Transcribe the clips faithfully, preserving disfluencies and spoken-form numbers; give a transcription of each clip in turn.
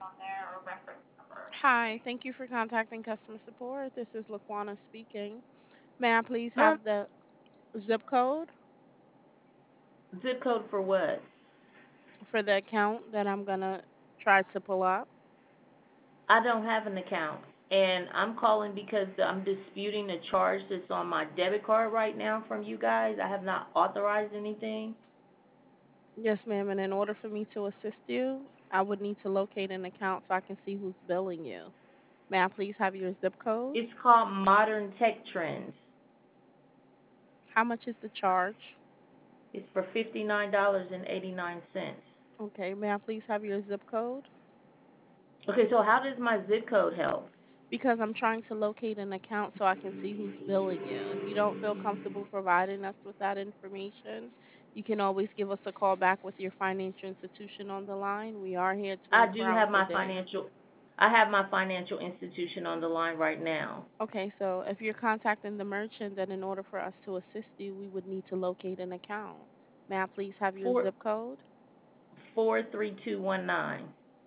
Hi, thank you for contacting customer support. This is Laquana speaking. May I please Um, have the zip code Zip code for what? for the account that I'm gonna try to pull up? I don't have an account, and I'm calling because I'm disputing the charge that's on my debit card right now from you guys. I have not authorized anything. Yes, ma'am. And in order for me to assist you, I would need to locate an account so I can see who's billing you. May I please have your zip code? It's called Modern Tech Trends. How much is the charge? It's for fifty-nine dollars and eighty-nine cents. Okay, may I please have your zip code? Okay, so how does my zip code help? Because I'm trying to locate an account so I can see who's billing you. If you don't feel comfortable providing us with that information, you can always give us a call back with your financial institution on the line. We are here I twenty-four do have hours a my day. financial I have my financial institution on the line right now. Okay, so if you're contacting the merchant, then in order for us to assist you, we would need to locate an account. May I please have your Four zip code? four three two one nine.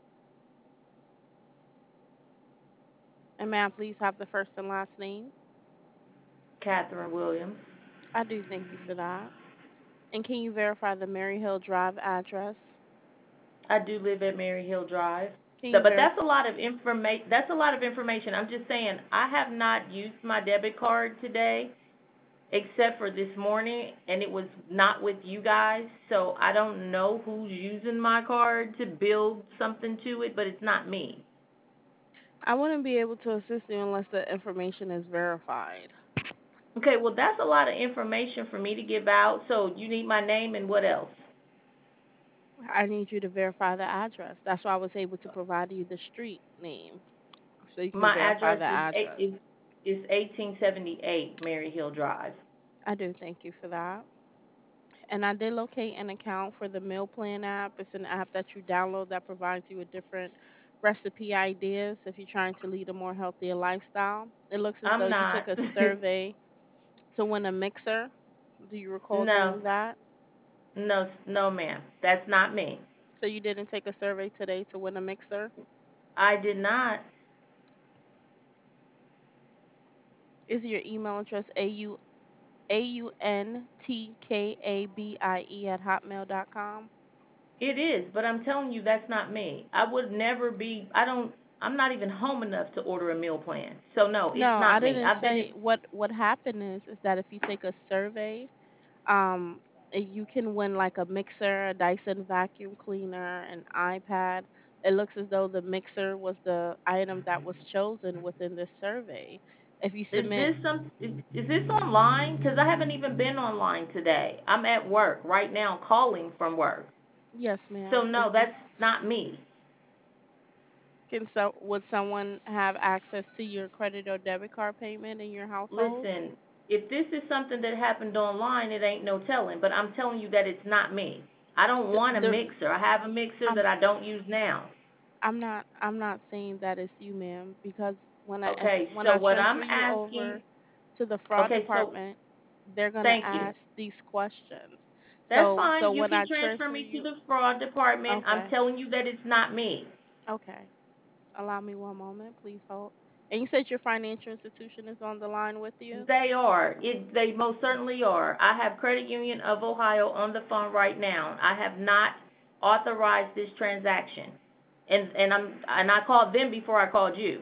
And may I please have the first and last name? Catherine Williams. I do thank you for that. And can you verify the Mary Hill Drive address? I do live at Mary Hill Drive. Can So, you but that's verify? a lot of information. That's a lot of information. I'm just saying I have not used my debit card today except for this morning, and it was not with you guys. So I don't know who's using my card to build something to it, but it's not me. I wouldn't be able to assist you unless the information is verified. Okay, well that's a lot of information for me to give out. So you need my name and what else? I need you to verify the address. That's why I was able to provide you the street name so you can My verify address the is eight address. is is eighteen seventy-eight Mary Hill Drive. I do thank you for that. And I did locate an account for the Meal Plan app. It's an app that you download that provides you with different recipe ideas if you're trying to lead a more healthier lifestyle. It looks as though I'm you not. took a survey to win a mixer. Do you recall No. doing that? No, no, ma'am. That's not me. So you didn't take a survey today to win a mixer? I did not. Is your email address a u a u n t k a b i e at hotmail dot com? It is, but I'm telling you that's not me. I would never be. I don't. I'm not even home enough to order a meal plan. So no, it's No, I not me. didn't I've been in. say what what happened is is that if you take a survey, um eh, you can win like a mixer, a Dyson vacuum cleaner, an iPad. It looks as though the mixer was the item that was chosen within this survey. If you Is submit, this some? Is, is this online? Because I haven't even been online today. I'm at work right now, calling from work. yes, So ma'am. no, If you that's not me. can, so would someone have access to your credit or debit card payment in your household? Listen, if this is something that happened online, it ain't no telling. But I'm telling you that it's not me. I don't The, want a the mixer. I have a mixer I'm that I don't use now. I'm not I'm not saying that it's you, ma'am, because when I if, Okay, when so I what transfer I'm you asking, over to the fraud okay, so department, they're gonna thank you. ask these questions. That's So so fine. You when can I transfer transfer me to you, the fraud department. I'm okay, telling you that it's not me. okay, allow me one moment, please hold. And you said your financial institution is on the line with you. They are. It, they most certainly are. I have Credit Union of Ohio on the phone right now. I have not authorized this transaction, and and I'm and I called them before I called you.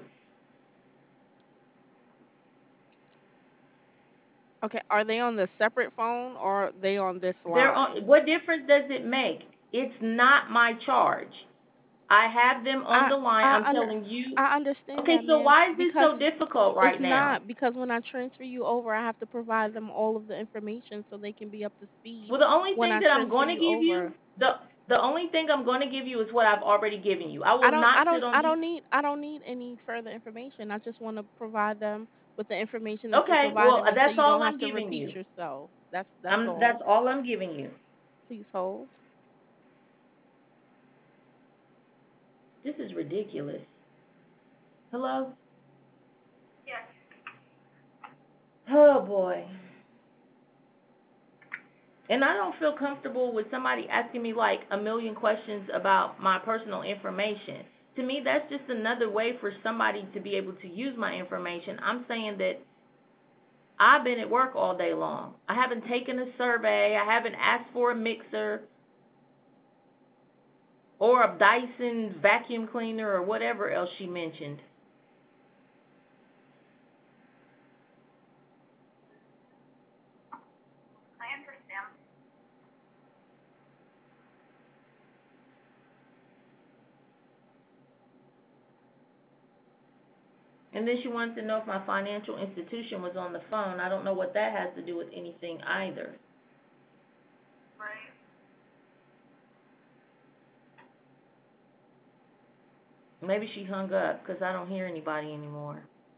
Okay, are they on the separate phone or are they on this They're on. line? What difference does it make? It's not my charge. I have them on I the line. I I'm under telling you. I understand Okay, that, so ma'am, why is this so because difficult it's right now? not because when I transfer you over, I have to provide them all of the information so they can be up to speed Well, the only when thing I that I'm transfer going to you give you, over. the the only thing I'm going to give you is what I've already given you. I I will don't not I sit don't on I these. don't need I don't need any further information. I just want to provide them with the information that you're Okay, well, providing them so that's you all don't have I'm to giving repeat you. yourself. That's that's I'm all. that's all I'm giving you. Please hold. This is ridiculous. Hello? Oh boy. And I don't feel comfortable with somebody asking me like a million questions about my personal information. To me, that's just another way for somebody to be able to use my information. I'm saying that I've been at work all day long. I haven't taken a survey. I haven't asked for a mixer or a Dyson vacuum cleaner or whatever else she mentioned. And then she wants to know if my financial institution was on the phone. I don't know what that has to do with anything either. Maybe she hung up because I don't hear anybody anymore.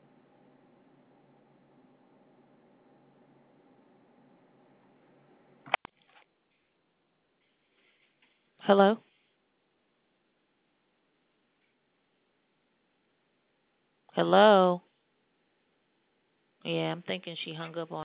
Hello? Hello? Yeah, I'm thinking she hung up on